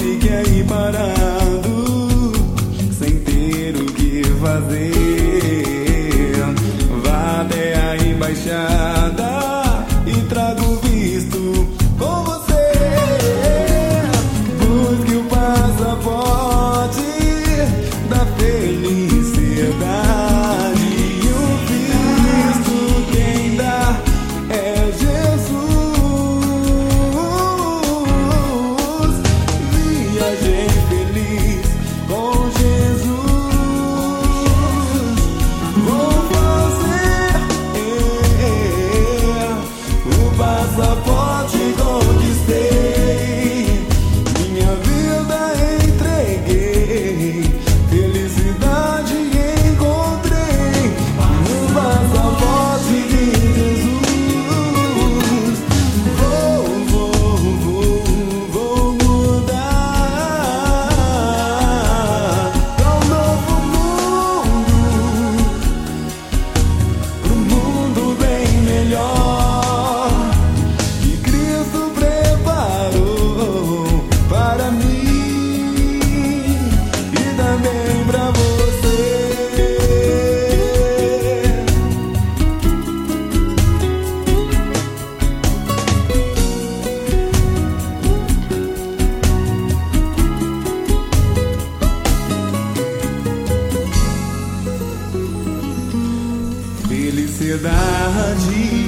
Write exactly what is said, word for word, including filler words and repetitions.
fique aí parado, sem ter o que fazer. Vá até a embaixada e traga o visto com você. Busque o passaporte da felicidade, e o visto quem dá é Jesus. Viajei feliz com Jesus. Vou fazer é, o passaporte conquistei, minha vida entreguei, felicidade encontrei no passaporte de Jesus. Vou, vou, vou, vou mudar pra um novo mundo, pro mundo bem melhor que Cristo preparou para mim e também pra você. Felicidade